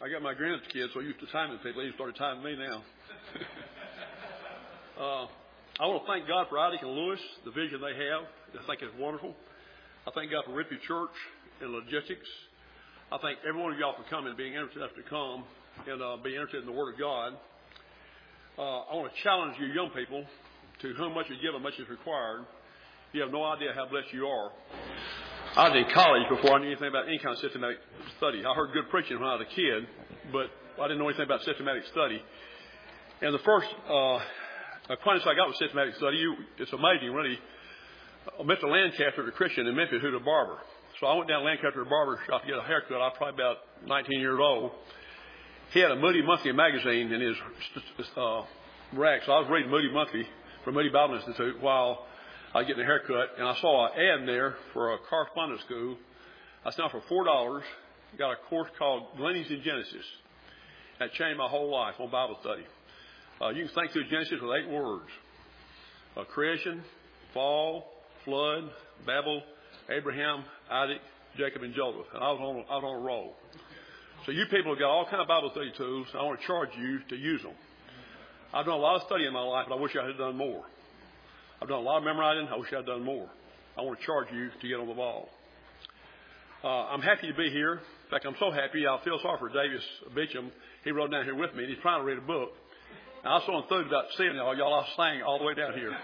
I got my grandkids, so used to timing people. They started timing me now. I want to thank God for Isaac and Lewis, the vision they have. I think it's wonderful. I thank God for Ripley Church and logistics. I thank every one of y'all for coming, being interested enough to come and being interested in the Word of God. I want to challenge you young people, to whom much is given, much is required. You have no idea how blessed you are. I was in college before I knew anything about any kind of systematic study. I heard good preaching when I was a kid, but I didn't know anything about systematic study. And the first acquaintance I got with systematic study, it's amazing, really. I met the Lancaster, the Christian in Memphis, who's a barber. So I went down to Lancaster barber shop to get a haircut. I was probably about 19 years old. He had a Moody Monthly magazine in his rack. So I was reading Moody Monthly from Moody Bible Institute while I was getting a haircut. And I saw an ad in there for a correspondence school. I signed up for $4. Got a course called Gleanings in Genesis. That changed my whole life on Bible study. You can think through Genesis with 8 words. Creation, fall, flood, Babel, Abraham, Isaac, Jacob, and Joseph. And I was on a roll. So you people have got all kind of Bible study tools. I want to charge you to use them. I've done a lot of study in my life, but I wish I had done more. I've done a lot of memorizing. I wish I had done more. I want to charge you to get on the ball. I'm happy to be here. In fact, I'm so happy. I feel sorry for Davis Beecham. He rode down here with me, and he's trying to read a book. And I was so enthused about seeing y'all. I sang all the way down here.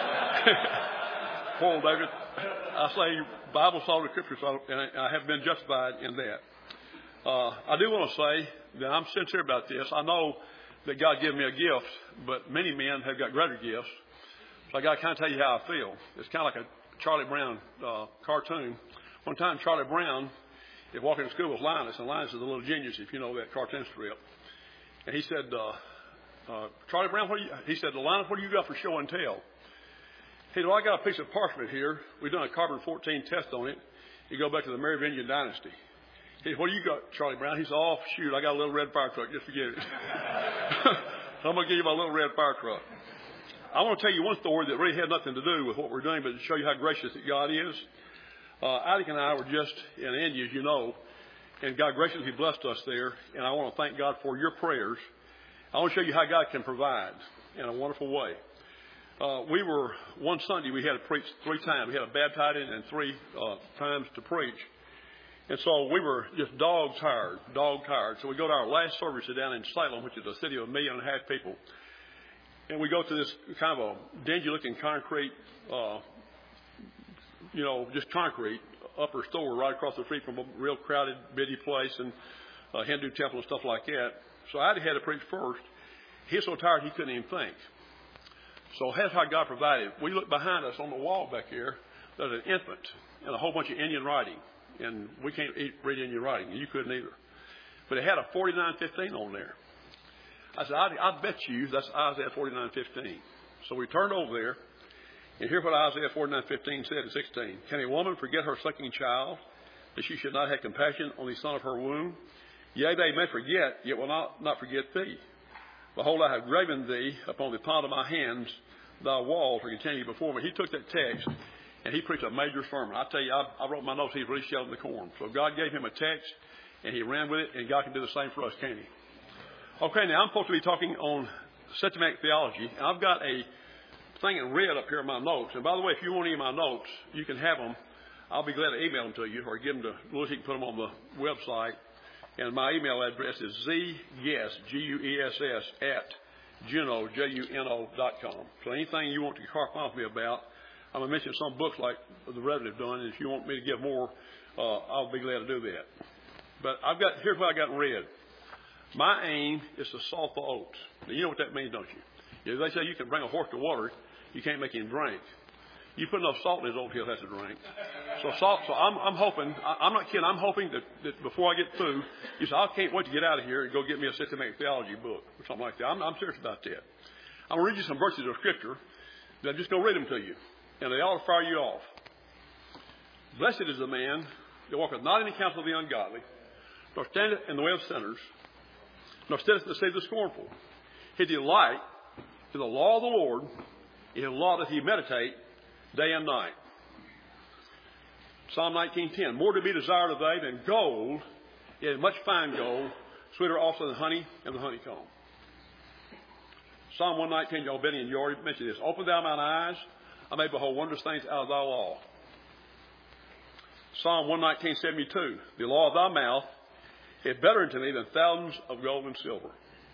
Poor old David. I say Bible solid scripture, and I have been justified in that. I do want to say that I'm sincere about this. I know that God gave me a gift, but many men have got greater gifts. So I got to kind of tell you how I feel. It's kind of like a Charlie Brown cartoon. One time Charlie Brown is walking to school with Linus, and Linus is a little genius, if you know that cartoon strip. And he said, Charlie Brown, he said, Linus, what do you got for show and tell? He said, well, I got a piece of parchment here. We've done a carbon-14 test on it. You go back to the Merovingian dynasty. He said, what do you got, Charlie Brown? He said, oh, shoot, I got a little red fire truck. Just forget it. I'm going to give you my little red fire truck. I want to tell you one story that really had nothing to do with what we're doing, but to show you how gracious that God is. Isaac and I were just in India, as you know, and God graciously blessed us there, and I want to thank God for your prayers. I want to show you how God can provide in a wonderful way. One Sunday we had to preach 3 times. We had a baptizing and 3 times to preach. And so we were just dog tired. So we go to our last service down in Salem, which is a city of 1.5 million people. And we go to this kind of a dingy-looking concrete, just concrete upper store right across the street from a real crowded, busy place and a Hindu temple and stuff like that. So I had to preach first. He was so tired he couldn't even think. So that's how God provided. We look behind us on the wall back here. There's an infant and a whole bunch of Indian writing. And we can't read Indian writing. And you couldn't either. But it had a 49:15 on there. I said, I bet you that's Isaiah 49:15. So we turned over there. And here's what Isaiah 49:15 said in 16. Can a woman forget her sucking child, that she should not have compassion on the son of her womb? Yea, they may forget, yet will not forget thee. Behold, I have graven thee upon the palm of my hands. Thy walls are continually before me. He took that text and he preached a major sermon. I tell you, I wrote my notes. He's really shelling the corn. So God gave him a text and he ran with it, and God can do the same for us, can't he? Okay, now I'm supposed to be talking on systematic theology, and I've got a thing in red up here in my notes. And by the way, if you want any of my notes, you can have them. I'll be glad to email them to you or give them to Louis. He can put them on the website. And my email address is zguess, G-U-E-S-S, @juno.com. So anything you want to correspond with me about, I'm going to mention some books like the Reverend have done, and if you want me to give more, I'll be glad to do that. But here's what I got in red. My aim is to salt the oats. Now, you know what that means, don't you? They say you can bring a horse to water, you can't make him drink. You put enough salt in his oat, he'll have to drink. So I'm hoping, I'm not kidding, I'm hoping that before I get through, you say, I can't wait to get out of here and go get me a systematic theology book or something like that. I'm serious about that. I'm going to read you some verses of Scripture, and I'm just going to read them to you, and they ought to fire you off. Blessed is the man that walketh not in the counsel of the ungodly, nor standeth in the way of sinners, nor sitteth in the seat of the scornful. His delight is the law of the Lord, in the law doth he meditate day and night. Psalm 19:10. More to be desired of they than gold, yet much fine gold, sweeter also than honey and the honeycomb. Psalm 119, y'all, Benny, and you already mentioned this. Open thou mine eyes, I may behold wondrous things out of thy law. Psalm 119:72. The law of thy mouth is better unto me than thousands of gold and silver.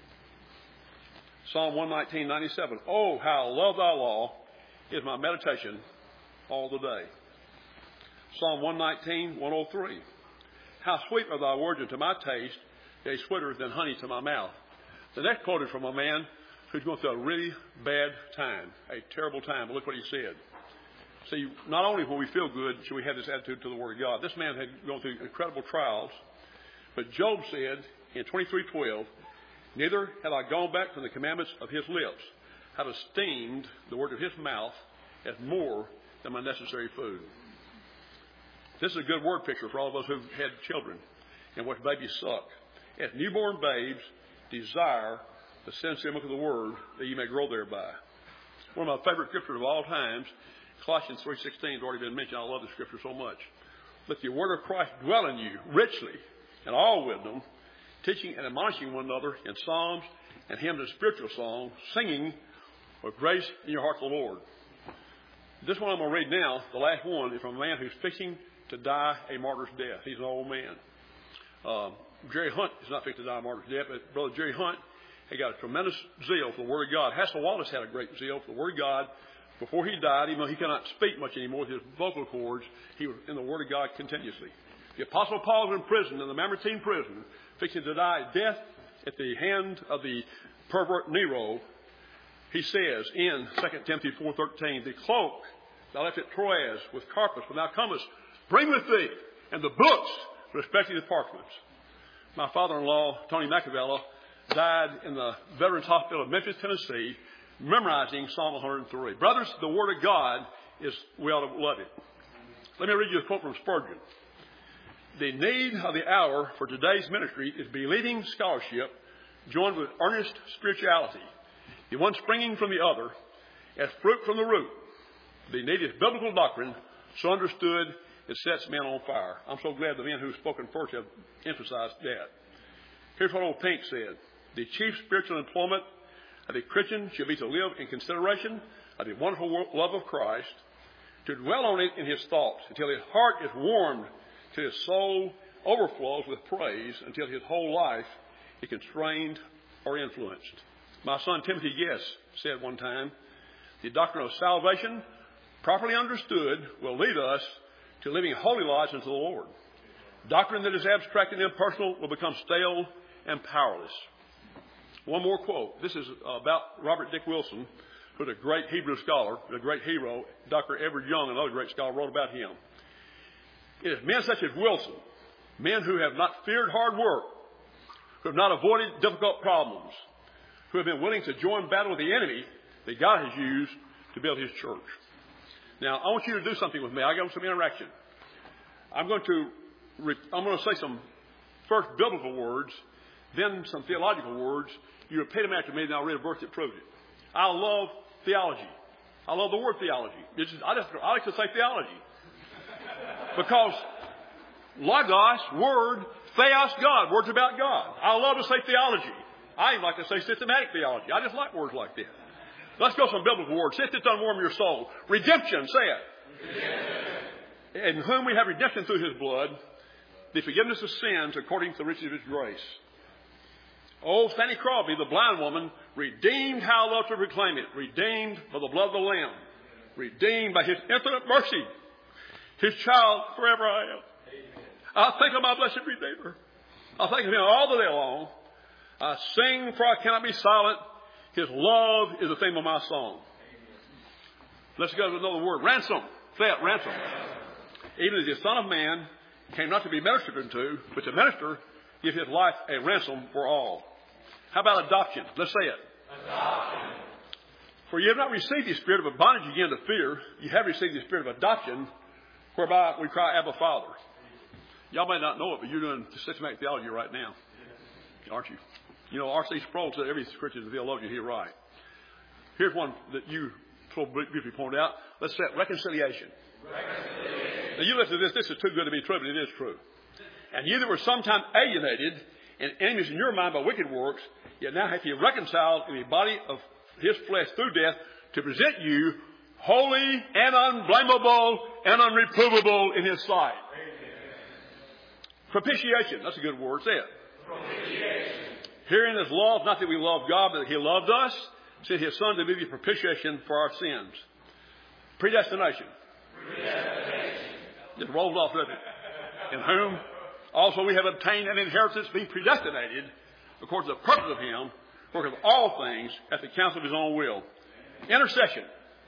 Psalm 119:97. Oh, how I love thy law is my meditation all the day. Psalm 119:103. How sweet are thy words unto my taste, yea, sweeter than honey to my mouth. The next quote is from a man who's going through a really bad time, a terrible time. But look what he said. See, not only when we feel good should we have this attitude to the Word of God. This man had gone through incredible trials. But Job said in 23:12, neither have I gone back from the commandments of his lips, have esteemed the word of his mouth as more than my necessary food. This is a good word picture for all of us who've had children and watched babies suck. As newborn babes desire the sincere milk of the Word, that you may grow thereby. One of my favorite scriptures of all times, Colossians 3:16, has already been mentioned. I love the scripture so much. Let the word of Christ dwell in you richly in all wisdom, teaching and admonishing one another in psalms and hymns and spiritual songs, singing with grace in your heart to the Lord. This one I'm going to read now, the last one, is from a man who's fixing to die a martyr's death. He's an old man. Jerry Hunt is not fixing to die a martyr's death, but Brother Jerry Hunt, he got a tremendous zeal for the Word of God. Hassel Wallace had a great zeal for the Word of God. Before he died, even though he cannot speak much anymore with his vocal cords, he was in the Word of God continuously. The Apostle Paul was in prison, in the Mamertine prison, fixing to die death at the hand of the pervert Nero. He says in 2 Timothy 4:13, the cloak thou left at Troas with Carpus, when thou comest, bring with thee, and the books respecting the parchments. My father-in-law, Tony McAvella, died in the Veterans Hospital of Memphis, Tennessee, memorizing Psalm 103. Brothers, the Word of God we ought to love it. Let me read you a quote from Spurgeon. The need of the hour for today's ministry is believing scholarship joined with earnest spirituality, the one springing from the other as fruit from the root. The need is biblical doctrine, so understood it sets men on fire. I'm so glad the men who've spoken first have emphasized that. Here's what old Pink said. The chief spiritual employment of a Christian should be to live in consideration of the wonderful love of Christ, to dwell on it in his thoughts until his heart is warmed, till his soul overflows with praise, until his whole life is constrained or influenced. My son Timothy Guess said one time, the doctrine of salvation, properly understood, will lead us to living holy lives unto the Lord. Doctrine that is abstract and impersonal will become stale and powerless. One more quote. This is about Robert Dick Wilson, who's a great Hebrew scholar, a great hero. Dr. Edward Young, another great scholar, wrote about him. It is men such as Wilson, men who have not feared hard work, who have not avoided difficult problems, who have been willing to join battle with the enemy that God has used to build his church. Now, I want you to do something with me. I got some interaction. I'm going to say some first biblical words, then some theological words. You repeat them after me, and I'll read a verse that proves it. I love theology. I love the word theology. I like to say theology. Because logos, word, theos, God, words about God. I love to say theology. I even like to say systematic theology. I just like words like that. Let's go some biblical words. Sit that unwarm your soul. Redemption, say it. Redemption. In whom we have redemption through his blood, the forgiveness of sins according to the riches of his grace. Oh, Fanny Crosby, the blind woman, redeemed, how I love to proclaim it. Redeemed by the blood of the Lamb. Redeemed by his infinite mercy. His child forever I am. I think of my blessed Redeemer. I think of him all the day long. I sing, for I cannot be silent. His love is the theme of my song. Let's go to another word. Ransom. Say it, ransom. Even as the Son of Man came not to be ministered unto, but to minister, give his life a ransom for all. How about adoption? Let's say it. Adoption. For you have not received the spirit of bondage again to fear. You have received the spirit of adoption, whereby we cry, Abba, Father. Y'all may not know it, but you're doing systematic theology right now, aren't you? You know, R.C. Sproul said every Christian is a theologian. He's right. Here's one that you so briefly pointed out. Let's set reconciliation. Now, you listen to this. This is too good to be true, but it is true. And you that were sometime alienated and enemies in your mind by wicked works, yet now hath he reconciled in the body of his flesh through death to present you holy and unblameable and unreprovable in his sight. Propitiation. That's a good word. Say it. Propitiation. Herein is love, not that we love God, but that he loved us, sent his Son to be the propitiation for our sins. Predestination. Just rolls off, doesn't it? In whom also we have obtained an inheritance, being predestinated according to the purpose of him, working of all things at the counsel of his own will. Intercession.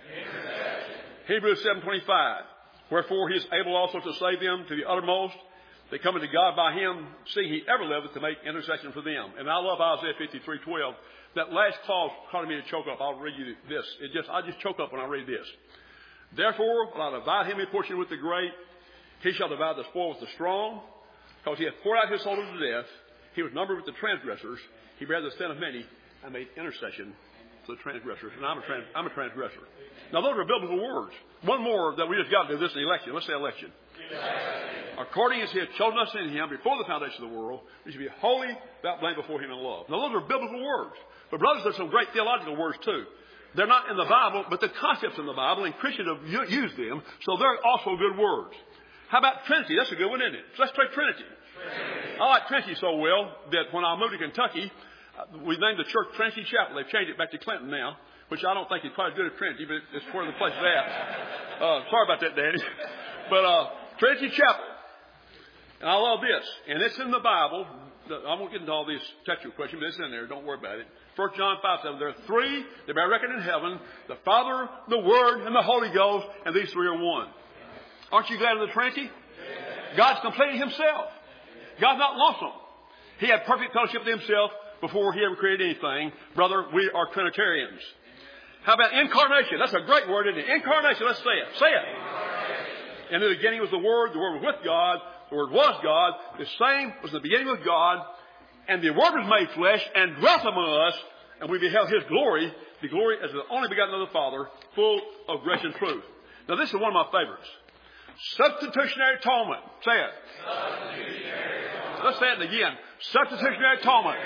Hebrews 7:25. Wherefore he is able also to save them to the uttermost. They come unto God by him, seeing he ever liveth to make intercession for them. And I love Isaiah 53:12. That last clause caused me to choke up. I'll read you this. I just choke up when I read this. Therefore will I divide him a portion with the great. He shall divide the spoil with the strong. Because he hath poured out his soul unto death. He was numbered with the transgressors. He bare the sin of many and made intercession for the transgressors. And I'm a transgressor. Now those are biblical words. One more that we just got to do this in election. Let's say election. According as he hath chosen us in him before the foundation of the world, we should be holy, without blame before him in love. Now those are biblical words. But brothers, there's some great theological words too. They're not in the Bible, but the concepts in the Bible, and Christians have used them, so they're also good words. How about Trinity? That's a good one, isn't it? So let's try Trinity. I like Trinity so well that when I moved to Kentucky, we named the church Trinity Chapel. They've changed it back to Clinton now, which I don't think is quite as good as Trinity, but it's where the place is at. Sorry about that, Daddy. But Trinity Chapel. And I love this. And it's in the Bible. I won't get into all these textual questions, but it's in there. Don't worry about it. 1 John 5:7. There are three that bear record in heaven: the Father, the Word, and the Holy Ghost. And these three are one. Aren't you glad of the Trinity? God's completed himself. God's not lonesome. He had perfect fellowship with himself before he ever created anything. Brother, we are Trinitarians. How about incarnation? That's a great word, isn't it? Incarnation. Let's say it. Say it. In the beginning was the Word. The Word was with God. The Word was God. The same was the beginning with God. And the Word was made flesh and dwelt among us. And we beheld his glory. The glory as the only begotten of the Father, full of grace and truth. Now this is one of my favorites. Substitutionary atonement. Say it. Let's say it again. Substitutionary atonement.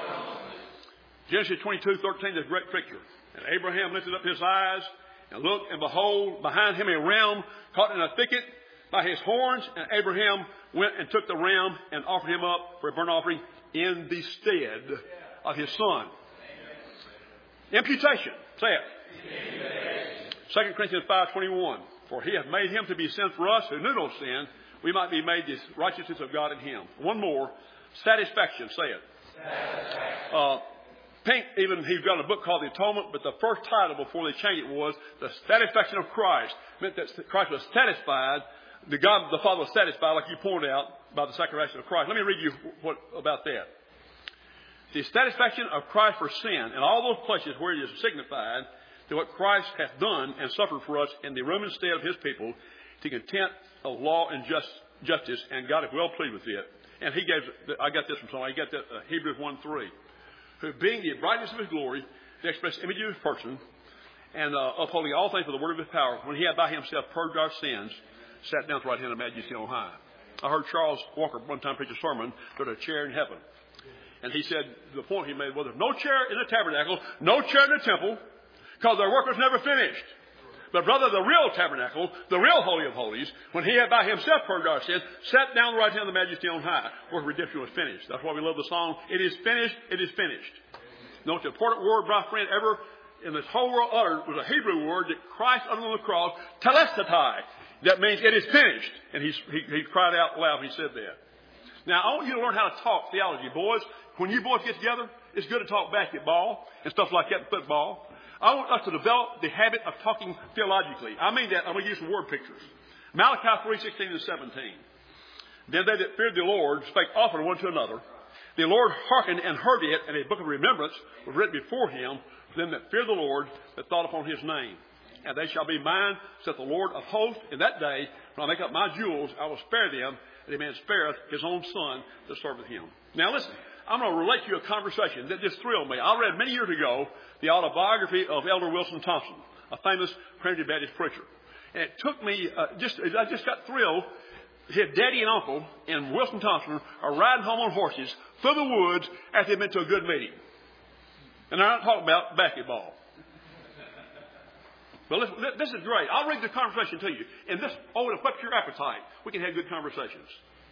Genesis 22:13 is a great picture. And Abraham lifted up his eyes and looked, and behold, behind him a ram caught in a thicket by his horns. And Abraham went and took the ram and offered him up for a burnt offering in the stead of his son. Imputation. Say it. 2 Corinthians 5:21. For he hath made him to be sin for us who knew no sin, we might be made the righteousness of God in him. One more. Satisfaction. Say it. Pink, even he's got a book called The Atonement, but the first title before they changed it was The Satisfaction of Christ. It meant that Christ was satisfied. The Father was satisfied, like you pointed out, by the sacrifice of Christ. Let me read you what about that. The satisfaction of Christ for sin, and all those places where it is signified to what Christ hath done and suffered for us in the room instead of his people, to content of law and justice, and God is well pleased with it. And he gave, I got this from somebody, I got that Hebrews 1:3. Who being the brightness of his glory, the express image of his person, and upholding all things for the word of his power, when he had by himself purged our sins, sat down at the right hand of Majesty on high. I heard Charles Walker one time preach a sermon, there's a chair in heaven. And he said, the point he made was, there's no chair in the tabernacle, no chair in the temple, because their work was never finished. But brother, the real tabernacle, the real Holy of Holies, when he had by himself purged our sins, sat down at the right hand of the Majesty on high, where redemption was finished. That's why we love the song, it is finished, it is finished. The most important word, my friend, ever in this whole world uttered was a Hebrew word that Christ uttered on the cross, telestai. That means it is finished. And he cried out loud when he said that. Now, I want you to learn how to talk theology, boys. When you boys get together, it's good to talk basketball and stuff like that, football. I want us to develop the habit of talking theologically. I mean that. I'm going to use some word pictures. Malachi 3:16 and 17. Then they that feared the Lord spake often one to another. The Lord hearkened and heard it, and a book of remembrance was written before him for them that fear the Lord, that thought upon his name. And they shall be mine, saith the Lord of hosts, in that day, when I make up my jewels, I will spare them, and a man spareth his own son that serveth him. Now listen, I'm going to relate to you a conversation that just thrilled me. I read many years ago the autobiography of Elder Wilson Thompson, a famous Primitive Baptist preacher. And it took me, I just got thrilled. His daddy and uncle and Wilson Thompson are riding home on horses through the woods after they've been to a good meeting. And I'm not talking about basketball. But listen, this is great. I'll read the conversation to you. And this, it'll whet your appetite. We can have good conversations.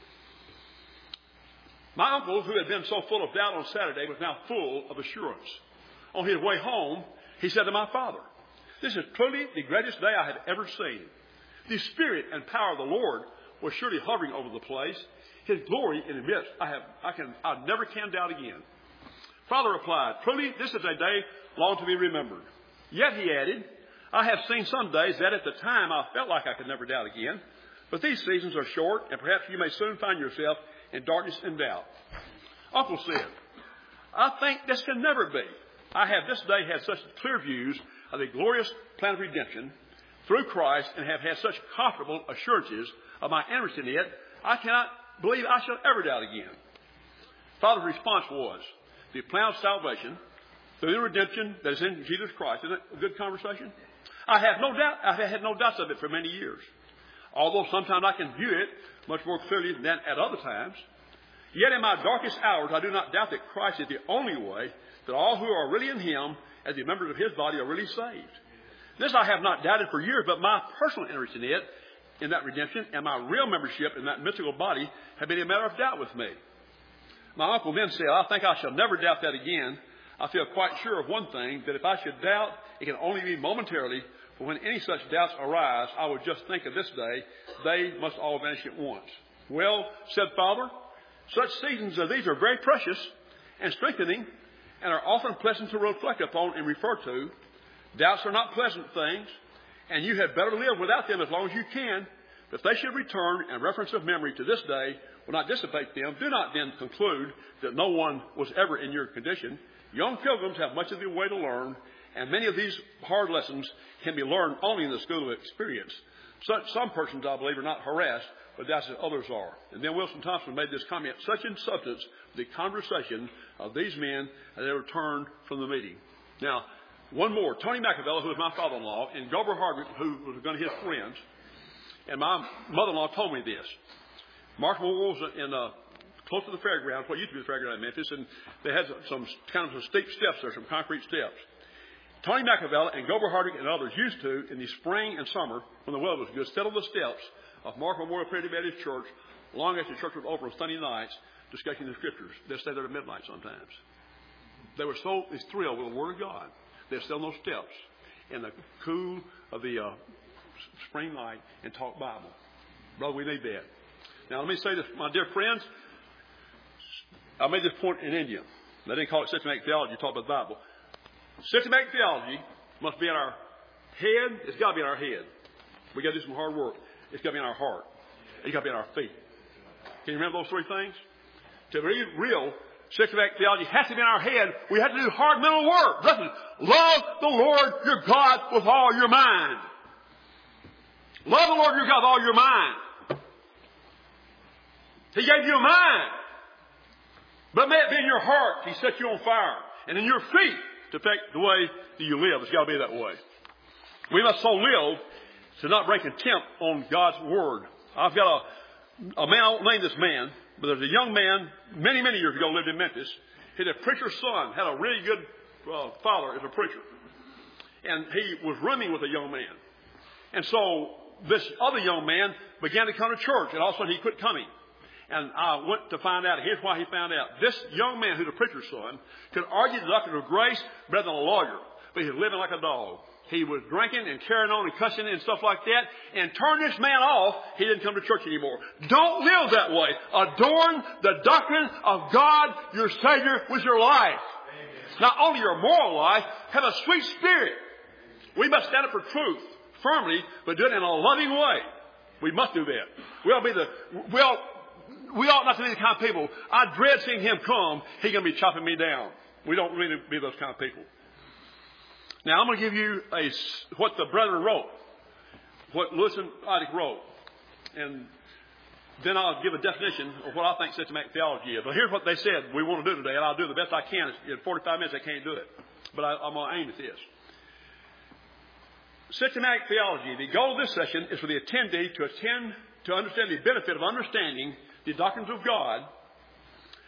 My uncle, who had been so full of doubt on Saturday, was now full of assurance. On his way home, he said to my father, "This is truly the greatest day I have ever seen. The Spirit and power of the Lord was surely hovering over the place. His glory in the midst, I never can doubt again." Father replied, "Truly, this is a day long to be remembered. Yet," he added, "I have seen some days that at the time I felt like I could never doubt again. But these seasons are short, and perhaps you may soon find yourself in darkness and doubt." Uncle said, "I think this can never be. I have this day had such clear views of the glorious plan of redemption through Christ and have had such comfortable assurances of my interest in it, I cannot believe I shall ever doubt again." Father's response was, the plan of salvation through the redemption that is in Jesus Christ. Isn't that a good conversation? I have had no doubts of it for many years. Although sometimes I can view it much more clearly than at other times. Yet in my darkest hours, I do not doubt that Christ is the only way that all who are really in Him, as the members of His body, are really saved. This I have not doubted for years, but my personal interest in it, in that redemption, and my real membership in that mystical body have been a matter of doubt with me. My uncle then said, "I think I shall never doubt that again. I feel quite sure of one thing, that if I should doubt, it can only be momentarily, for when any such doubts arise, I would just think of this day, they must all vanish at once." "Well," said Father, "such seasons as these are very precious and strengthening, and are often pleasant to reflect upon and refer to. Doubts are not pleasant things, and you had better live without them as long as you can. If they should return, and reference of memory to this day will not dissipate them, do not then conclude that no one was ever in your condition. Young pilgrims have much of the way to learn, and many of these hard lessons can be learned only in the school of experience. Some persons, I believe, are not harassed, but that's as others are." And then Wilson Thompson made this comment, "Such in substance the conversation of these men as they returned from the meeting." Now, one more. Tony McAvella, who was my father-in-law, and Gober Hardwick, who was one of his friends, and my mother-in-law told me this. Marshall was in close to the fairgrounds, what used to be the fairground in Memphis, and they had some steep steps there, some concrete steps. Tony McAvella and Gober Hardwick and others used to, in the spring and summer, when the weather was good, sit on the steps of Mark Memorial Primitive Baptist Church, long after the church was over on Sunday nights, discussing the Scriptures. They'd stay there at midnight sometimes. They were so thrilled with the Word of God. They'd sit on those steps in the cool of the spring night and talk Bible. Brother, we need that. Now, let me say this, my dear friends. I made this point in India. They didn't call it systematic theology, talk about the Bible. Systematic theology must be in our head. It's got to be in our head. We got to do some hard work. It's got to be in our heart. It's got to be in our feet. Can you remember those three things? To be real, systematic theology has to be in our head. We have to do hard mental work. Listen, love the Lord your God with all your mind. Love the Lord your God with all your mind. He gave you a mind. But may it be in your heart. He set you on fire. And in your feet to affect the way that you live. It's got to be that way. We must so live to not bring contempt on God's Word. I've got a man, I won't name this man, but there's a young man many, many years ago lived in Memphis. His preacher's son had a really good father as a preacher. And he was rooming with a young man. And so this other young man began to come to church, and all of a sudden he quit coming. And I went to find out. Here's why he found out. This young man, who's a preacher's son, could argue the doctrine of grace better than a lawyer. But he was living like a dog. He was drinking and carrying on and cussing and stuff like that. And turned this man off. He didn't come to church anymore. Don't live that way. Adorn the doctrine of God, your Savior, with your life. Amen. Not only your moral life, have a sweet spirit. We must stand up for truth firmly, but do it in a loving way. We must do that. We ought not to be the kind of people. I dread seeing him come. He's going to be chopping me down. We don't really be those kind of people. Now, I'm going to give you what the brethren wrote, what Lewis and Odick wrote. And then I'll give a definition of what I think systematic theology is. But here's what they said we want to do today, and I'll do the best I can. In 45 minutes, I can't do it. But I'm going to aim at this. Systematic theology. The goal of this session is for the attendee to understand the benefit of understanding the doctrines of God,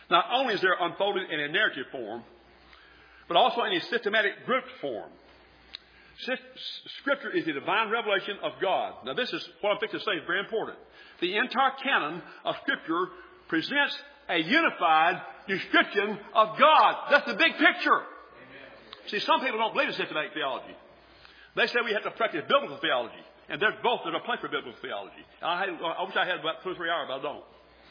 Not only is there unfolded in a narrative form, but also in a systematic group form. Scripture is the divine revelation of God. Now, this is what I'm fixing to say is very important. The entire canon of Scripture presents a unified description of God. That's the big picture. Amen. See, some people don't believe in systematic theology. They say we have to practice biblical theology. And there's a place for biblical theology. I wish I had about 2 or 3 hours, but I don't.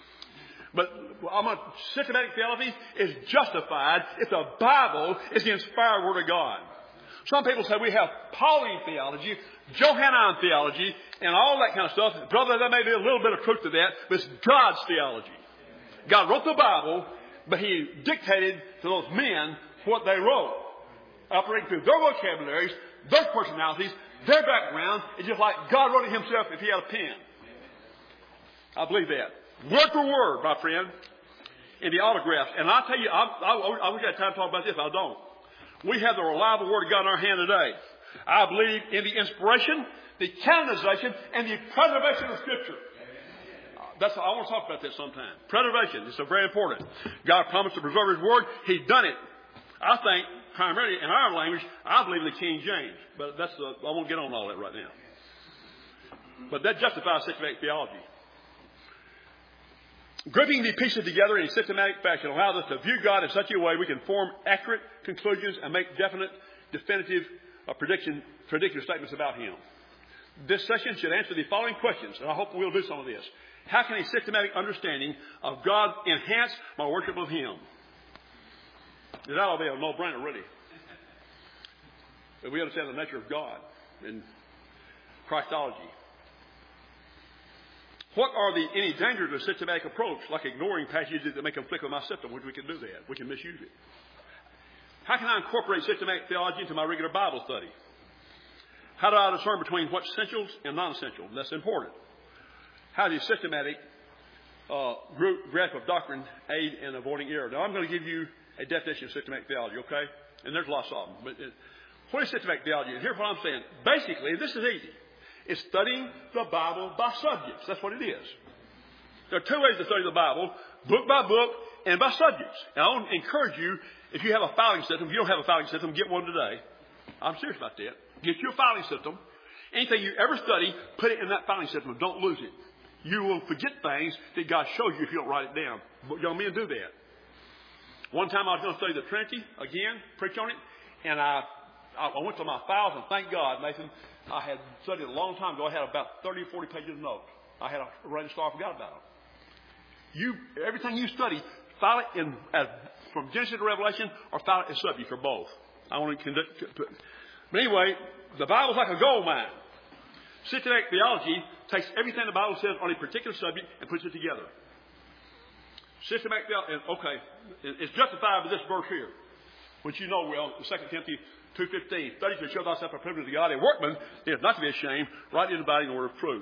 But systematic theology is justified if the Bible is the inspired Word of God. Some people say we have Pauline theology, Johannine theology, and all that kind of stuff. Brother, there may be a little bit of truth to that, but it's God's theology. God wrote the Bible, but He dictated to those men what they wrote, operating through their vocabularies, their personalities, their background. It's just like God wrote it Himself if He had a pen. I believe that. Word for word, my friend, in the autographs. And I'll tell you, I wish I had time to talk about this, but I don't. We have the reliable Word of God in our hand today. I believe in the inspiration, the canonization, and the preservation of Scripture. I want to talk about this sometime. Preservation is so very important. God promised to preserve His Word. He's done it. I think, primarily in our language, I believe in the King James. But I won't get on all that right now. But that justifies systematic theology. Grouping the pieces together in a systematic fashion allows us to view God in such a way we can form accurate conclusions and make definitive predictive statements about Him. This session should answer the following questions, and I hope we'll do some of this. How can a systematic understanding of God enhance my worship of Him? That ought to be a no-brainer, really. If we understand the nature of God and Christology. What are any dangers of a systematic approach, like ignoring passages that may conflict with my system, which we can do that. We can misuse it. How can I incorporate systematic theology into my regular Bible study? How do I discern between what's essential and non-essential? That's important. How does a systematic grasp of doctrine aid in avoiding error? Now, I'm going to give you a definition of systematic theology, okay? And there's lots of them. But what is systematic theology? And here's what I'm saying. Basically, this is easy. It's studying the Bible by subjects. That's what it is. There are 2 ways to study the Bible, book by book and by subjects. And I want to encourage you, if you have a filing system, if you don't have a filing system, get one today. I'm serious about that. Get your filing system. Anything you ever study, put it in that filing system. Don't lose it. You will forget things that God shows you if you don't write it down. But young men do that. One time I was going to study the Trinity again, preach on it, and I went to my files, and thank God, Nathan, I had studied a long time ago. I had about 30 or 40 pages of notes. I had a running star. I forgot about them. Everything you study, file it from Genesis to Revelation, or file it as subject, or both. I want to conduct. But anyway, the Bible's like a gold mine. Systematic theology takes everything the Bible says on a particular subject and puts it together. Systematic theology, okay, it's justified by this verse here, which you know well, 2 Timothy 2:15. Study to show thyself approved to God, a workman is not to be ashamed, rightly dividing the word of truth.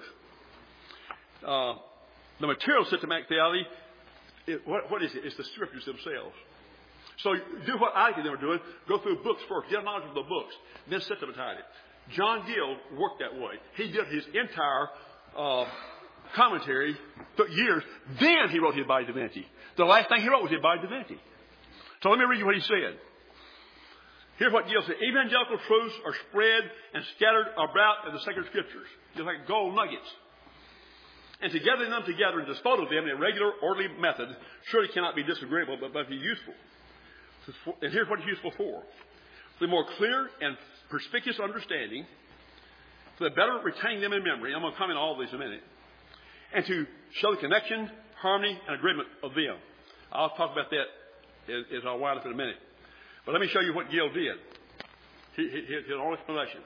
The material systematic theology, what is it? It's the Scriptures themselves. So do what I and them are doing. Go through books first. Get knowledge of the books. Then systematize it. John Gill worked that way. He did his entire commentary. Took years. Then he wrote his Body of Divinity. The last thing he wrote was his Body of Divinity. So let me read you what he said. Here's what Gill said. Evangelical truths are spread and scattered about in the sacred Scriptures, just like gold nuggets. And to gather them together and dispose of them in a regular, orderly method surely cannot be disagreeable, but be useful. And here's what it's useful for. For the more clear and perspicuous understanding, for the better retaining them in memory. I'm going to comment on all these in a minute. And to show the connection, harmony, and agreement of them. I'll talk about that as I'll wind up in a minute. But let me show you what Gill did. His own explanation.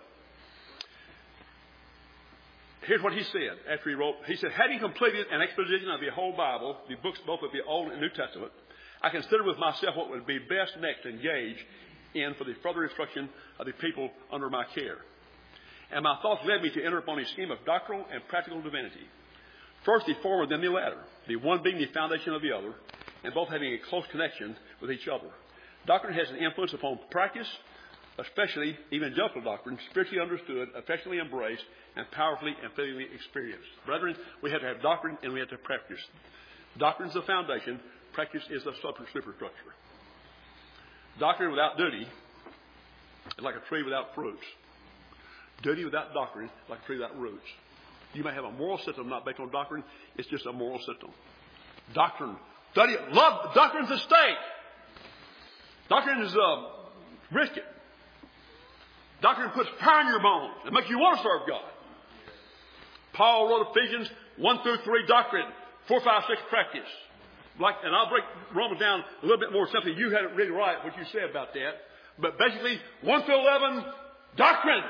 Here's what he said after he wrote. He said, having completed an exposition of the whole Bible, the books both of the Old and New Testament, I considered with myself what would be best next to engage in for the further instruction of the people under my care. And my thoughts led me to enter upon a scheme of doctrinal and practical divinity. First the former, then the latter, the one being the foundation of the other, and both having a close connection with each other. Doctrine has an influence upon practice, especially evangelical doctrine, spiritually understood, affectionately embraced, and powerfully and fittingly experienced. Brethren, we have to have doctrine and we have to practice. Doctrine is the foundation. Practice is the superstructure. Doctrine without duty is like a tree without fruits. Duty without doctrine is like a tree without roots. You may have a moral system not based on doctrine. It's just a moral system. Doctrine. Study it. Love. Doctrine's a stake. Doctrine is brisket. Doctrine puts fire in your bones. It makes you want to serve God. Paul wrote Ephesians 1 through 3 doctrine, 4, 5, 6 practice. And I'll break Romans down a little bit more simply. You had it really right what you said about that. But basically, 1 through 11, doctrine.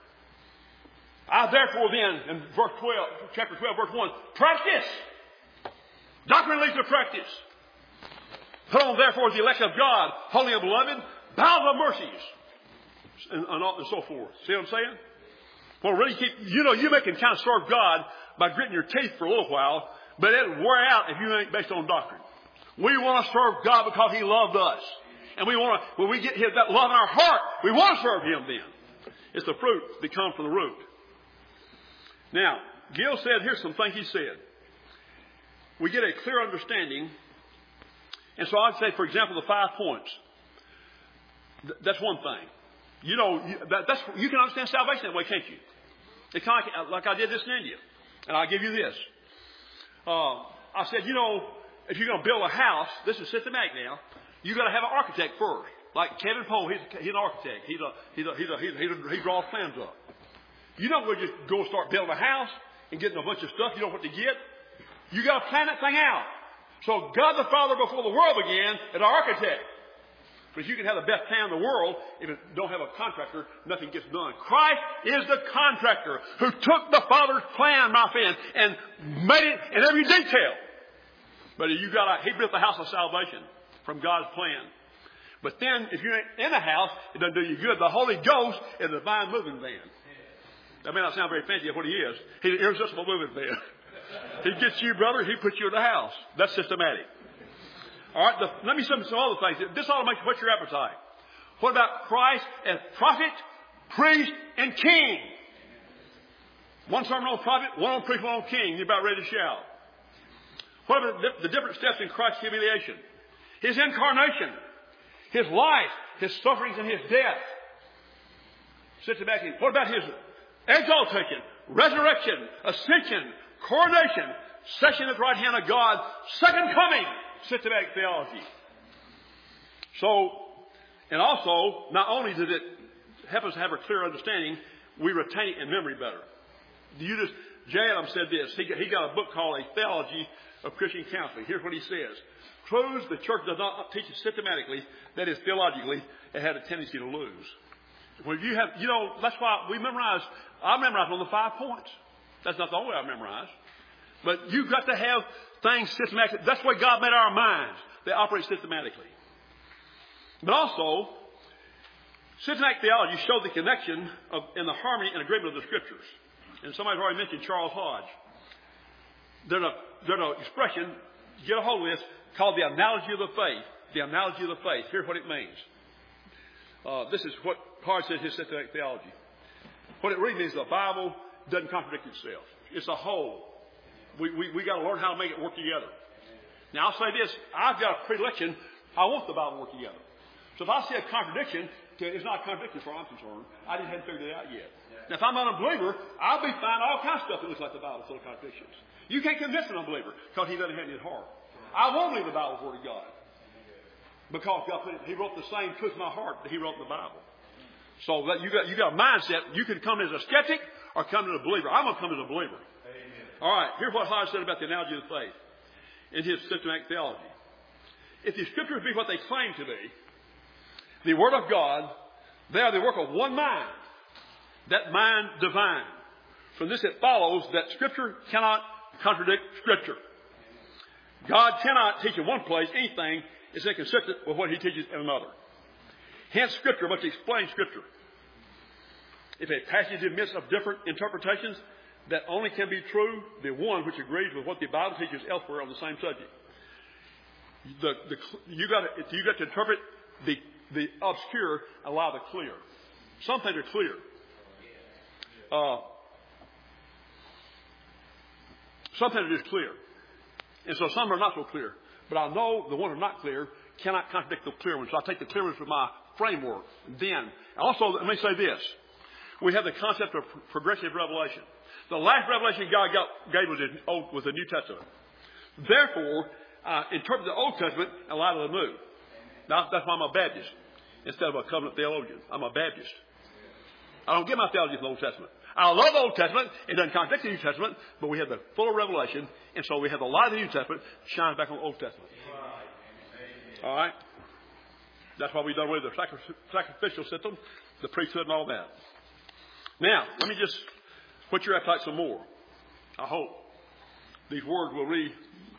I therefore then, in verse 12, chapter 12, verse 1, practice. Doctrine leads to practice. Put on therefore the elect of God, holy and beloved, bowels of mercies, and so forth. See what I'm saying? Well, really you may can kind of serve God by gritting your teeth for a little while, but it'll wear out if you ain't based on doctrine. We want to serve God because He loved us. And we want to, when we get that love in our heart, we want to serve Him then. It's the fruit that comes from the root. Now, Gill said, here's some things he said. We get a clear understanding. And so I'd say, for example, the 5 points. That's one thing. You can understand salvation that way, can't you? It's kind of like I did this in India. And I'll give you this. I said, if you're going to build a house, this is systematic now, you got to have an architect first. Like Kevin Poe, he's an architect. He draws plans up. You don't just go and start building a house and getting a bunch of stuff you don't know what to get. You got to plan that thing out. So God the Father before the world began is an architect. But you can have the best plan in the world. If you don't have a contractor, nothing gets done. Christ is the contractor who took the Father's plan, my friend, and made it in every detail. But he built the house of salvation from God's plan. But then, if you ain't in a house, it doesn't do you good. The Holy Ghost is a divine moving van. That may not sound very fancy of what He is. He's an irresistible moving van. He gets you, brother. He puts you in the house. That's systematic. All right, let me show you some other things. This ought to make what's your appetite. What about Christ as prophet, priest, and king? One sermon on prophet, one on priest, one on king. You're about ready to shout. What about the different steps in Christ's humiliation? His incarnation, His life, His sufferings, and His death. Systematic. What about His exaltation, resurrection, ascension, coronation, session at the right hand of God, second coming? Systematic theology. So, and also, not only does it help us have a clear understanding, we retain it in memory better. J. Adams said this. He got a book called A Theology of Christian Counseling. Here's what he says. Truths the church does not teach systematically, that is theologically, it had a tendency to lose. When you have, that's why I memorized on the 5 points. That's not the only way I memorized. But you've got to have things systematically. That's why God made our minds. They operate systematically. But also, systematic theology showed the connection and the harmony and agreement of the Scriptures. And somebody's already mentioned Charles Hodge. There's an expression, get a hold of this, called the analogy of the faith. The analogy of the faith. Here's what it means. This is what Hodge says his systematic theology. What it really means is the Bible doesn't contradict itself. It's a whole. We got to learn how to make it work together. Now I'll say this: I've got a predilection. I want the Bible to work together. So if I see a contradiction, it's not a contradiction as far as I'm concerned. I just haven't figured it out yet. Now if I'm an unbeliever, I'll be finding all kinds of stuff that looks like the Bible full of contradictions. You can't convince an unbeliever because he doesn't have it in his heart. I won't believe the Bible is the Word of God because He wrote the same truth in my heart that He wrote in the Bible. So that you got a mindset. You can come as a skeptic or come as a believer. I'm going to come as a believer. All right, here's what Hodge said about the analogy of the faith in his systematic theology. If the Scriptures be what they claim to be, the Word of God, they are the work of one mind, that mind divine. From this it follows that Scripture cannot contradict Scripture. God cannot teach in one place anything that's inconsistent with what He teaches in another. Hence, Scripture must explain Scripture. If a passage admits of different interpretations, that only can be true the one which agrees with what the Bible teaches elsewhere on the same subject. You got to interpret the obscure, allow the clear. Some things are clear. Some things are just clear, and so some are not so clear. But I know the ones that are not clear cannot contradict the clear ones. So I take the clear ones for my framework. Then, also, let me say this. We have the concept of progressive revelation. The last revelation God gave was the New Testament. Therefore, interpret the Old Testament in light of the New. Now, that's why I'm a Baptist instead of a covenant theologian. I'm a Baptist. I don't get my theology from the Old Testament. I love the Old Testament. It doesn't contradict the New Testament, but we have the full revelation, and so we have the light of the New Testament shines back on the Old Testament. All right? That's why we've done away with the sacrificial system, the priesthood, and all that. Now, let me just put your appetite some more. I hope these words will really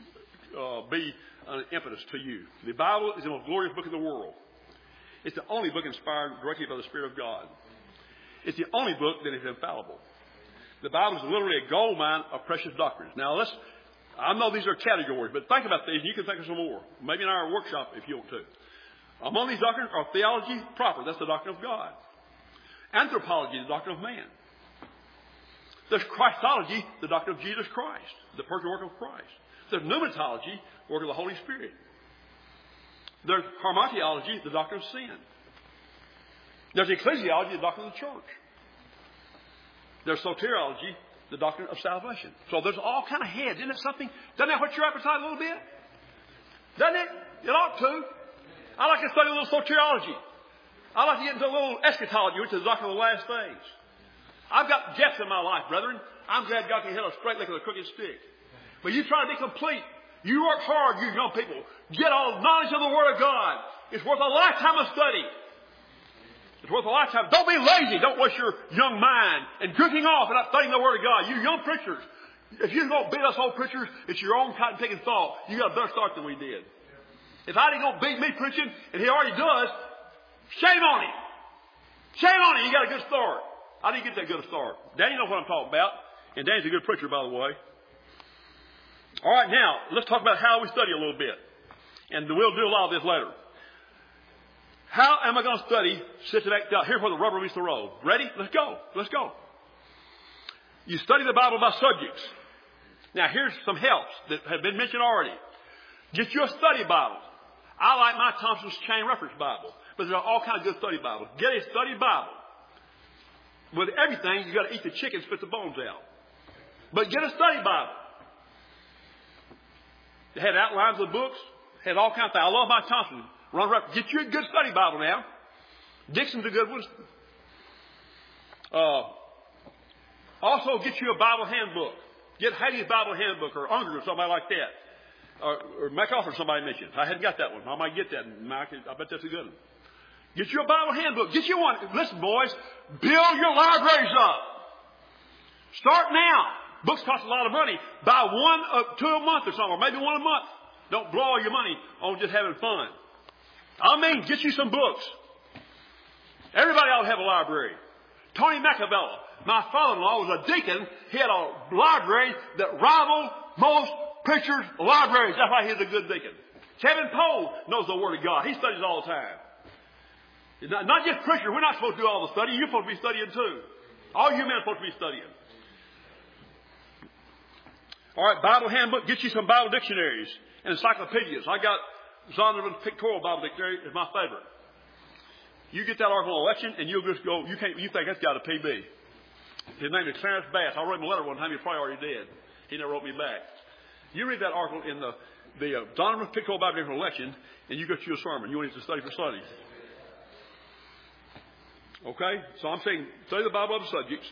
be an impetus to you. The Bible is the most glorious book in the world. It's the only book inspired directly by the Spirit of God. It's the only book that is infallible. The Bible is literally a gold mine of precious doctrines. Now, I know these are categories, but think about these and you can think of some more. Maybe in our workshop if you want to. Among these doctrines are theology proper. That's the doctrine of God. Anthropology, the doctrine of man. There's Christology, the doctrine of Jesus Christ, the person work of Christ. There's pneumatology, work of the Holy Spirit. There's hamartiology, the doctrine of sin. There's ecclesiology, the doctrine of the church. There's soteriology, the doctrine of salvation. So there's all kind of heads. Isn't it something? Doesn't that whet your appetite a little bit? Doesn't it? It ought to. I like to study a little soteriology. I like to get into a little eschatology, which is the doctrine of the last things. I've got depth in my life, brethren. I'm glad God can hit a straight leg with a crooked stick. But you try to be complete. You work hard, you young people. Get all knowledge of the Word of God. It's worth a lifetime of study. It's worth a lifetime. Don't be lazy. Don't waste your young mind and drifting off and not studying the Word of God. You young preachers, if you don't beat us old preachers, it's your own cotton-picking fault. You got a better start than we did. If I didn't go beat me preaching, and he already does, shame on him. Shame on him. You got a good start. I didn't get that good a start. Danny knows what I'm talking about. And Danny's a good preacher, by the way. All right, now, let's talk about how we study a little bit. And we'll do a lot of this later. How am I going to study systematic thought? Here's where the rubber meets the road. Ready? Let's go. Let's go. You study the Bible by subjects. Now, here's some helps that have been mentioned already. Get you a study Bible. I like my Thompson's Chain Reference Bible. But there are all kinds of good study Bibles. Get a study Bible. With everything, you got to eat the chicken, spit the bones out. But get a study Bible. They had outlines of books, had all kinds of things. I love my Thompson. Get you a good study Bible now. Dixon's a good one. Also, get you a Bible handbook. Get Hattie's Bible handbook or Unger or somebody like that. Or MacArthur, somebody mentioned. I hadn't got that one. I might get that. I bet that's a good one. Get you a Bible handbook. Get you one. Listen, boys, build your libraries up. Start now. Books cost a lot of money. Buy one or two a month or something, or maybe one a month. Don't blow all your money on just having fun. I mean, get you some books. Everybody ought to have a library. Tony Macavella, my father-in-law, was a deacon. He had a library that rivaled most preachers' libraries. That's why he's a good deacon. Kevin Poe knows the Word of God. He studies all the time. Not just preachers. We're not supposed to do all the studying. You're supposed to be studying too. All you men are supposed to be studying. All right, Bible handbook. Get you some Bible dictionaries and encyclopedias. I got Zondervan's Pictorial Bible Dictionary is my favorite. You get that article on election, and you'll just go. You think that's got a PB. His name is Clarence Bass. I wrote him a letter one time. He's probably already dead. He never wrote me back. You read that article in the Zondervan's Pictorial Bible Dictionary election, and you get you a sermon. You want it to study for study. Okay, so I'm saying study the Bible of the subjects.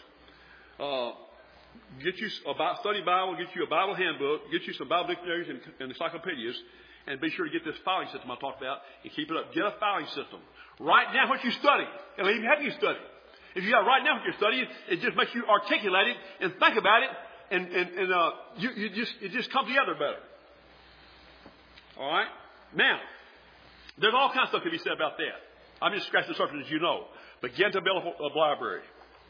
Get you a study Bible, get you a Bible handbook, get you some Bible dictionaries and encyclopedias, and be sure to get this filing system I talked about and keep it up. Get a filing system. Write down what you study. It'll even help you study. If you got to write down what you're studying, it just makes you articulate it and think about it, and it just comes together better. All right. Now, there's all kinds of stuff to be said about that. I'm just scratching the surface, as you know. Begin to build a library.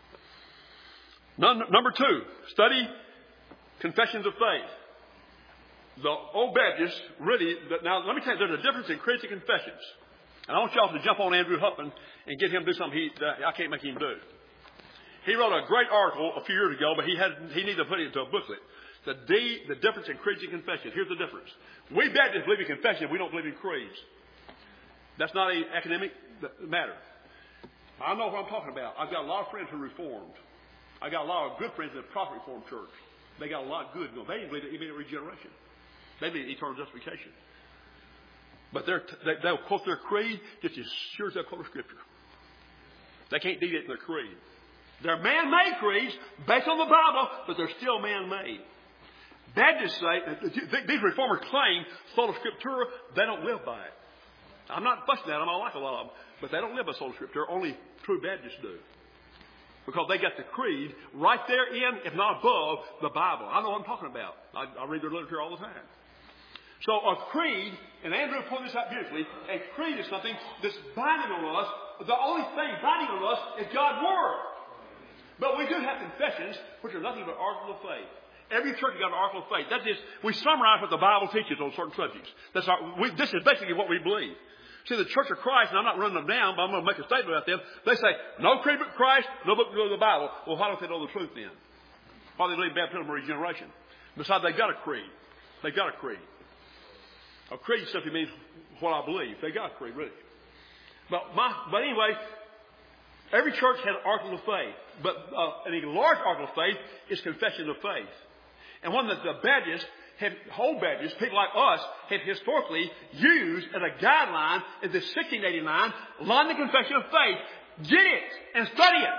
Number 2, study confessions of faith. The old Baptists really, now let me tell you, there's a difference in creeds and confessions. And I want y'all to jump on Andrew Huffman and get him to do something I can't make him do. He wrote a great article a few years ago, but he needed to put it into a booklet. The difference in creeds and confessions. Here's the difference. We Baptists believe in confession. We don't believe in creeds. That's not an academic matter. I know what I'm talking about. I've got a lot of friends who are Reformed. I got a lot of good friends in the Prophet Reformed Church. They got a lot of good going. They didn't believe in immediate regeneration. They believe in eternal justification. But they'll quote their creed just as sure as they'll quote a scripture. They can't deviate from their creed. They're man-made creeds based on the Bible, but they're still man-made. Baptists say, these reformers claim sola scriptura, they don't live by it. I'm not fussing at them, I like a lot of them, but they don't live by sola scriptura, only true Baptists do. Because they got the creed right there in, if not above, the Bible. I know what I'm talking about. I read their literature all the time. So a creed, and Andrew pointed this out beautifully, a creed is something that's binding on us. The only thing binding on us is God's Word. But we do have confessions, which are nothing but articles of faith. Every church has got an article of faith. That is, we summarize what the Bible teaches on certain subjects. This is basically what we believe. See, the Church of Christ, and I'm not running them down, but I'm going to make a statement about them. They say, no creed but Christ, no book but the Bible. Well, why don't they know the truth then? Why do they believe in baptism and regeneration? Besides, they got a creed. They got a creed. A creed simply means what I believe. They got a creed, really. But anyway, every church has an article of faith. But an even large article of faith is confession of faith. And one that the Baptists, whole Baptists, people like us, have historically used as a guideline is the 1689 London Confession of Faith. Get it and study it.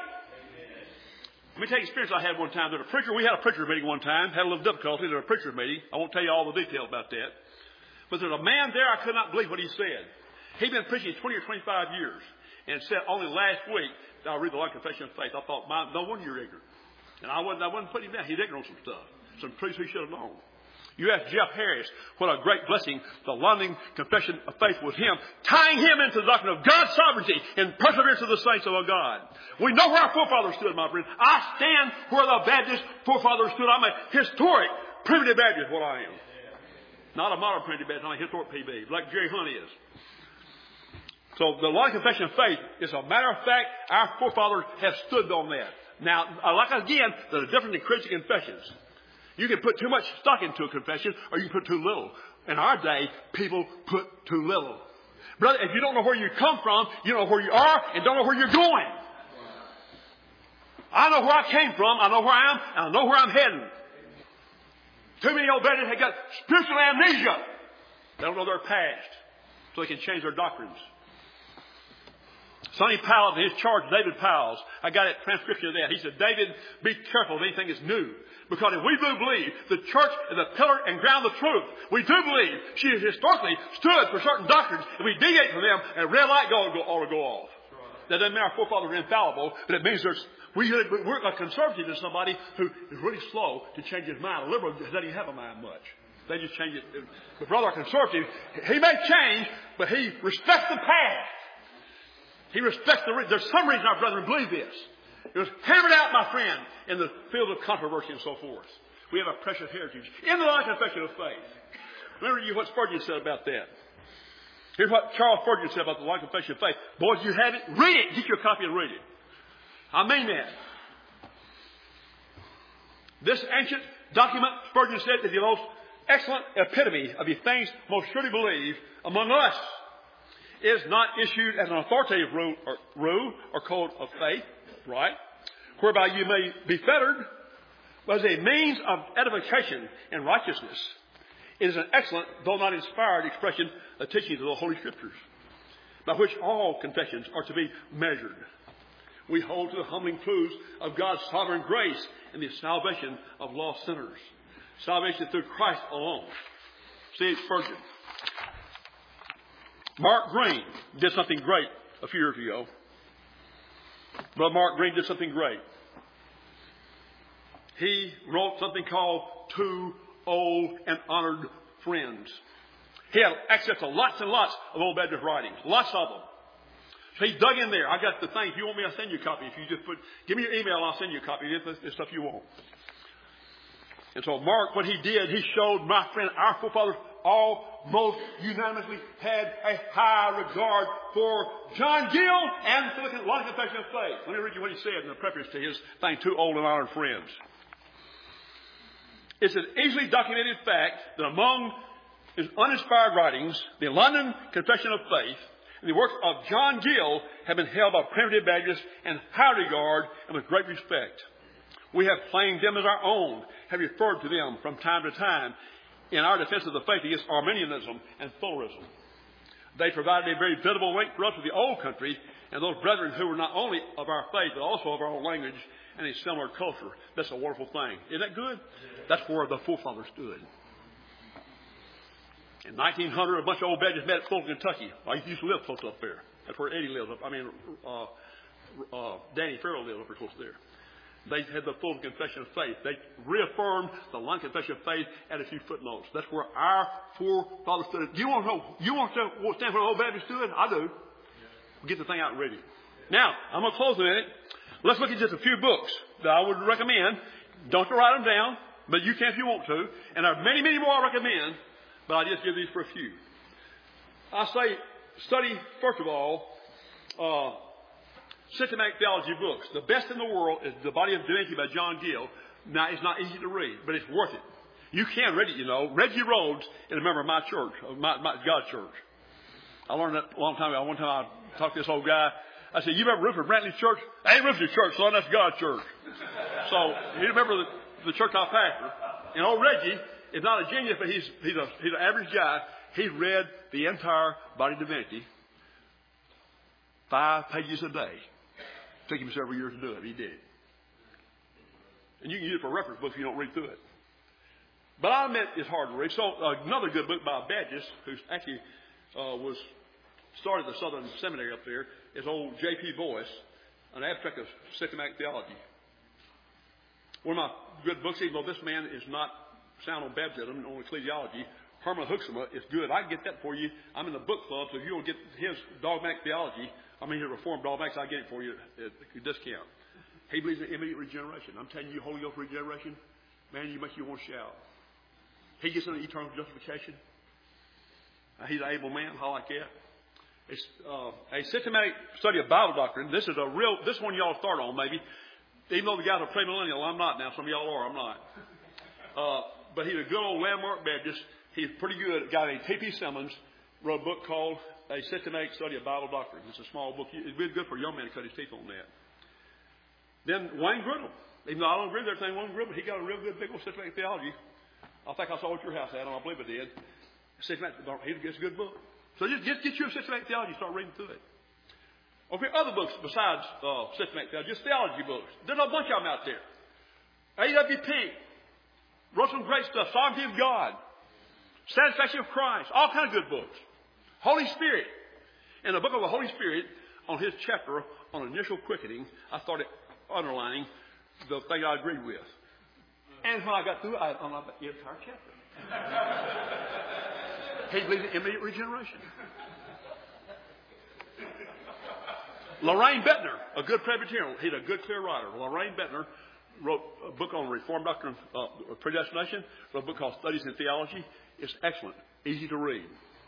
Let me tell you an experience I had one time. We had a preacher's meeting one time. Had a little difficulty at a preacher's meeting. I won't tell you all the details about that. But there's a man there, I could not believe what he said. He'd been preaching 20 or 25 years. And said only last week, I read the London Confession of Faith. I thought, no wonder you're ignorant. And I wasn't putting him down. He's ignorant on some stuff. Some truths he should have known. You ask Jeff Harris what a great blessing the London Confession of Faith was him, tying him into the doctrine of God's sovereignty and perseverance of the saints of our God. We know where our forefathers stood, my friend. I stand where the Baptist forefathers stood. I'm a historic primitive Baptist, what I am. Not a modern primitive Baptist, I'm a historic PB, like Jerry Hunt is. So the London Confession of Faith is a matter of fact, our forefathers have stood on that. Now, like again, there's a difference in Christian confessions. You can put too much stock into a confession, or you can put too little. In our day, people put too little. Brother, if you don't know where you come from, you don't know where you are, and don't know where you're going. I know where I came from, I know where I am, and I know where I'm heading. Too many old Baptists have got spiritual amnesia. They don't know their past, so they can change their doctrines. Sonny Powell, in his charge, David Powell's, I got a transcription of that. He said, David, be careful of anything that's new. Because if we do believe the church is the pillar and ground of truth, we do believe she has historically stood for certain doctrines. If we deviate from them, and red light ought to go off. That doesn't mean our forefathers are infallible, but it means we're a conservative to somebody who is really slow to change his mind. A liberal doesn't even have a mind much. They just change it. The brother, a conservative, he may change, but he respects the past. He respects there's some reason our brethren believe this. It was hammered out, my friend, in the field of controversy and so forth. We have a precious heritage in the London Confession of Faith. Remember what Spurgeon said about that. Here's what Charles Spurgeon said about the London Confession of Faith. Boys, you have it. Read it. Get your copy and read it. I mean that. This ancient document, Spurgeon said, is the most excellent epitome of the things most surely believed among us. Is not issued as an authoritative rule or code of faith, right? Whereby you may be fettered, but as a means of edification and righteousness. It is an excellent, though not inspired, expression of teachings of the Holy Scriptures, by which all confessions are to be measured. We hold to the humbling truths of God's sovereign grace and the salvation of lost sinners. Salvation through Christ alone. See, Spurgeon. Mark Green did something great a few years ago. Brother Mark Green did something great. He wrote something called Two Old and Honored Friends. He had access to lots and lots of old Baptist writings. Lots of them. So he dug in there. I got the thing. If you want me, I'll send you a copy. If you just give me your email, I'll send you a copy of the stuff you want. And so Mark, what he did, he showed my friend, our forefathers all most unanimously had a high regard for John Gill and the London Confession of Faith. Let me read you what he said in the preface to his thing, Two Old and Honored Friends. It's an easily documented fact that among his uninspired writings, the London Confession of Faith and the works of John Gill have been held by primitive Baptists in high regard and with great respect. We have claimed them as our own, have referred to them from time to time in our defense of the faith against Arminianism and Fullerism. They provided a very visible link for us with the old country and those brethren who were not only of our faith, but also of our own language and a similar culture. That's a wonderful thing. Isn't that good? That's where the forefathers stood. In 1900, a bunch of old Baptists met at Fulton, Kentucky. I used to live close up there. That's where Eddie lives. Danny Farrell lives up close there. They had the full confession of faith. They reaffirmed the London Confession of Faith and a few footnotes. That's where our forefathers stood. You want to know? You want to stand where the old Baptists stood? I do. We'll get the thing out ready. Now, I'm going to close a minute. Let's look at just a few books that I would recommend. Don't you write them down, but you can if you want to. And there are many, many more I recommend, but I just give these for a few. I say study, first of all, systematic theology books. The best in the world is The Body of Divinity by John Gill. Now, it's not easy to read, but it's worth it. You can read it, you know. Reggie Rhodes is a member of my church, of my God church. I learned that a long time ago. One time I talked to this old guy. I said, "You remember Rupert Brantley's church?" "I ain't Rupert's church, son. That's God's church." So he remembered the church I pastor. And old Reggie is not a genius, but he's an average guy. He read the entire Body of Divinity, 5 pages a day. Took him several years to do it. He did. And you can use it for a reference book if you don't read through it. But I admit it's hard to read. So another good book by a Baptist who actually was started the Southern Seminary up there is old J.P. Boyce, An Abstract of Systematic Theology. One of my good books, even though this man is not sound on baptism, on ecclesiology, Herman Hoeksema is good. I can get that for you. I'm in the book club, so if you want to get his dogmatic theology, his Reformed dogmatics, I'll get it for you at a discount. He believes in immediate regeneration. I'm telling you, Holy Ghost regeneration, man, you make you want to shout. He gets into eternal justification. He's an able man. I like that. It's a systematic study of Bible doctrine. This one y'all start on maybe. Even though the guy's a premillennial, I'm not now. Some of y'all are, I'm not. But he's a good old landmark Baptist. He's pretty good. A guy named T.P. Simmons wrote a book called A Systematic Study of Bible Doctrine. It's a small book. It'd be good for a young man to cut his teeth on that. Then Wayne Grudem. Even though I don't agree with everything Wayne Grudem, he got a real good big old systematic theology. I think I saw it at your house, Adam. I believe I did. It's a good book. So just get you a systematic theology, start reading through it. Okay, other books besides systematic theology, just theology books. There's a bunch of them out there. A.W. Pink wrote some great stuff. Sovereignty of God, Satisfaction of Christ, all kinds of good books. Holy Spirit. And the book of the Holy Spirit, on his chapter on initial quickening, I started underlining the thing I agreed with. And when I got through, I underlined the entire chapter. He believes in immediate regeneration. Lorraine Bettner, a good Presbyterian, he's a good, clear writer. Lorraine Bettner wrote a book on Reformed doctrine of predestination, wrote a book called Studies in Theology. It's excellent, easy to read.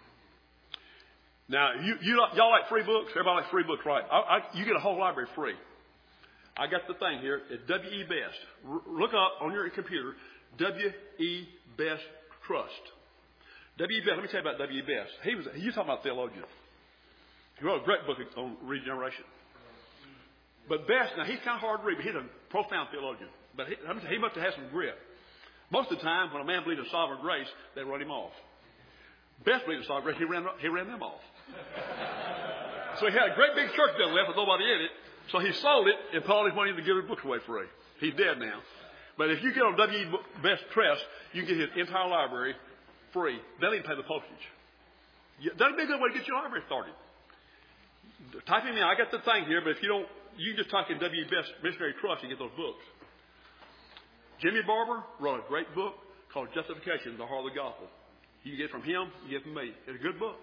Now, y'all like free books? Everybody likes free books, right? You get a whole library free. I got the thing here. It's W.E. Best. Look up on your computer, W.E. Best Trust. W.E. Best, let me tell you about W.E. Best. He was talking about theologian. He wrote a great book on regeneration. But Best, now he's kind of hard to read, but he's a profound theologian. But he must have had some grit. Most of the time, when a man believes in sovereign grace, they run him off. Best believed in sovereign grace, he ran them off. So he had a great big church building left with nobody in it. So he sold it and put all his money to give his books away free. He's dead now. But if you get on W.E. Best Trust, you can get his entire library free. They'll even pay the postage. That'd be a good way to get your library started. Type him in. I got the thing here, but if you don't, you can just type in W.E. Best Missionary Trust and get those books. Jimmy Barber wrote a great book called Justification, the Heart of the Gospel. You can get it from him, you get it from me. It's a good book.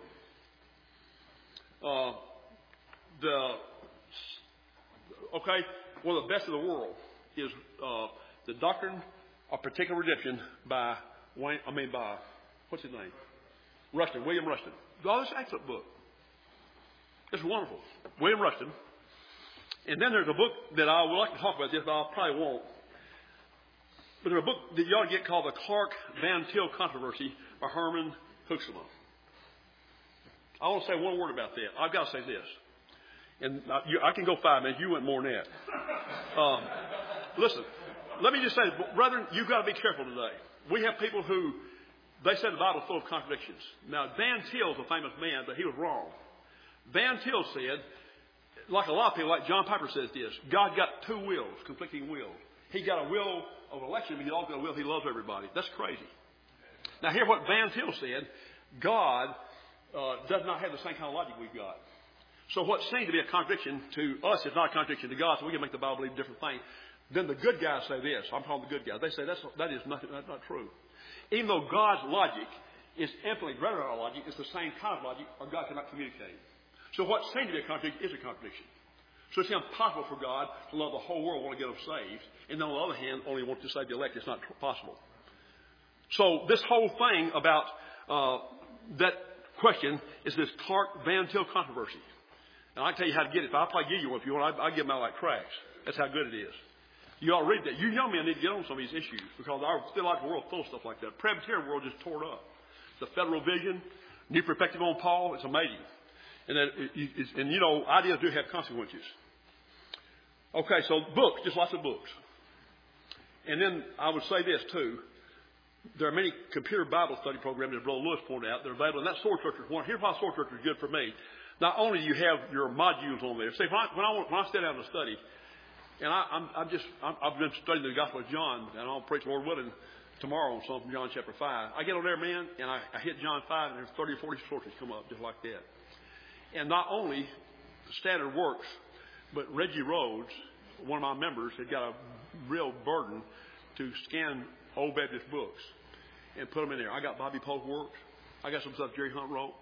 One of the best in the world is The Doctrine of Particular Redemption by what's his name? Rustin, William Rustin. Oh, it's an excellent book. It's wonderful. William Rustin. And then there's a book that I would like to talk about this, but I probably won't. But there's a book that you ought to get called The Clark Van Til Controversy by Herman Hoeksema. I want to say one word about that. I've got to say this. And I can go 5 minutes. You went more than that. Listen, let me just say, brethren, you've got to be careful today. We have people who, they say the Bible's full of contradictions. Now, Van Til's a famous man, but he was wrong. Van Til said, like a lot of people, like John Piper says this, God got 2 wills, conflicting wills. He got a will of election, but he also got a will he loves everybody. That's crazy. Now, hear what Van Til said. God does not have the same kind of logic we've got. So what seems to be a contradiction to us is not a contradiction to God, so we can make the Bible believe a different thing. Then the good guys say this. I'm calling the good guys. They say that's not true. Even though God's logic is infinitely greater than our logic, it's the same kind of logic, or God cannot communicate. So what seems to be a contradiction is a contradiction. So it's impossible for God to love the whole world, want to get them saved, and on the other hand, only want to save the elect. It's not possible. So this whole thing about that question is this Clark Van Til controversy. And I can tell you how to get it. I'll probably give you one if you want. I'll give them out like cracks. That's how good it is. You ought to read that. You young men need to get on some of these issues because our theological world is full of stuff like that. Presbyterian world just tore it up. The federal vision, new perspective on Paul, it's amazing. And ideas do have consequences. Okay, so books, just lots of books. And then I would say this too. There are many computer Bible study programs that Brother Lewis pointed out. They're available. And that Sword Church is one. Here's why Sword Church is good for me. Not only do you have your modules on there. See, when I sit down to study, and I've been studying the Gospel of John, and I'll preach, Lord willing, tomorrow on something from John chapter 5. I get on there, man, and I hit John 5, and there's 30 or 40 sources come up just like that. And not only Standard Works, but Reggie Rhodes, one of my members, had got a real burden to scan Old Baptist books and put them in there. I got Bobby Poe's works. I got some stuff Jerry Hunt wrote.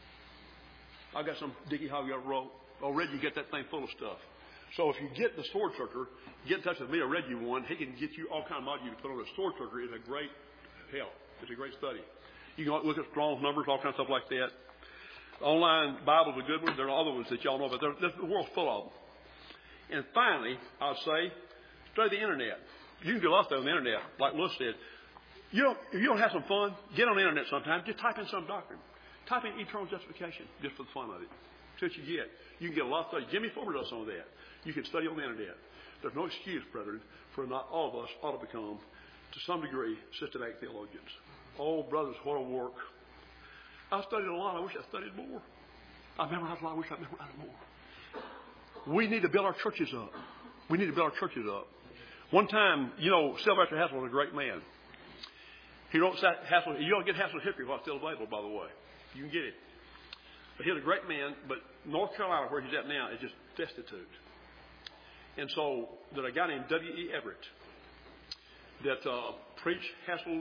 I got some Dickie Hogg wrote. Oh, Reggie, get that thing full of stuff. So if you get the Sword Searcher, get in touch with me or Reggie one. He can get you all kind of modules to put on. The Sword Searcher is a great help. It's a great study. You can look at Strong's numbers, all kinds of stuff like that. Online Bible's a good one. There are other ones that y'all know about. The world's full of them. And finally, I'll say, study the Internet. You can do a lot of stuff on the Internet. Like Lewis said, if you don't have some fun, get on the Internet sometime. Just type in some doctrine. Type in eternal justification just for the fun of it. See what you get. You can get a lot of study. Jimmy Ford does some of that. You can study on the Internet. There's no excuse, brethren, for not all of us ought to become, to some degree, systematic theologians. Oh, brothers, what a work. I studied a lot. I wish I studied more. I memorized a lot. I wish I memorized more. We need to build our churches up. We need to build our churches up. One time, Sylvester Hassel was a great man. He wrote Hassel. You don't get Hassel's history while it's still available, by the way. You can get it. But he was a great man, but North Carolina, where he's at now, is just destitute. And so there's a guy named W.E. Everett that preached Hassel's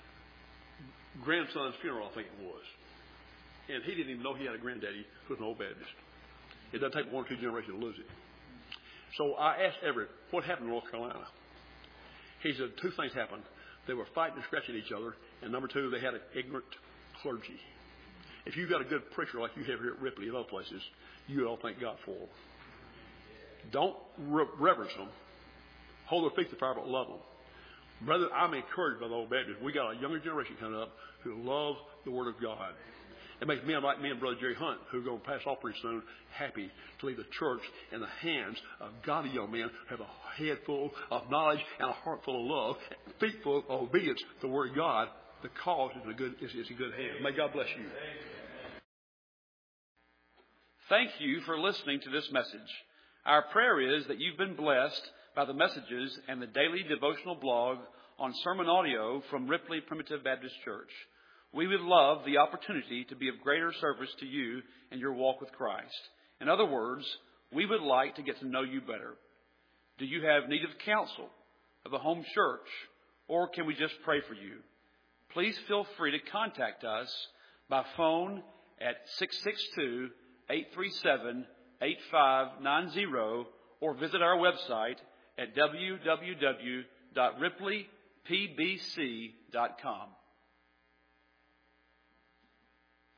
grandson's funeral, I think it was. And he didn't even know he had a granddaddy who was an old Baptist. It doesn't take 1 or 2 generations to lose it. So I asked Everett, what happened in North Carolina? He said 2 things happened. They were fighting and scratching each other. And number 2, they had an ignorant clergy. If you've got a good preacher like you have here at Ripley and other places, you all thank God for them. Don't reverence them. Hold their feet to the fire, but love them. Brother, I'm encouraged by the old Baptists. We got a younger generation coming up who love the Word of God. It makes me, like me and Brother Jerry Hunt, who are going to pass off pretty soon, happy to leave the church in the hands of godly young men who have a head full of knowledge and a heart full of love, feet full of obedience to the Word of God. The cause is a good hand. May God bless you. Thank you for listening to this message. Our prayer is that you've been blessed by the messages and the daily devotional blog on sermon audio from Ripley Primitive Baptist Church. We would love the opportunity to be of greater service to you in your walk with Christ. In other words, we would like to get to know you better. Do you have need of counsel, of a home church, or can we just pray for you? Please feel free to contact us by phone at 662-837-8590 or visit our website at www.ripleypbc.com.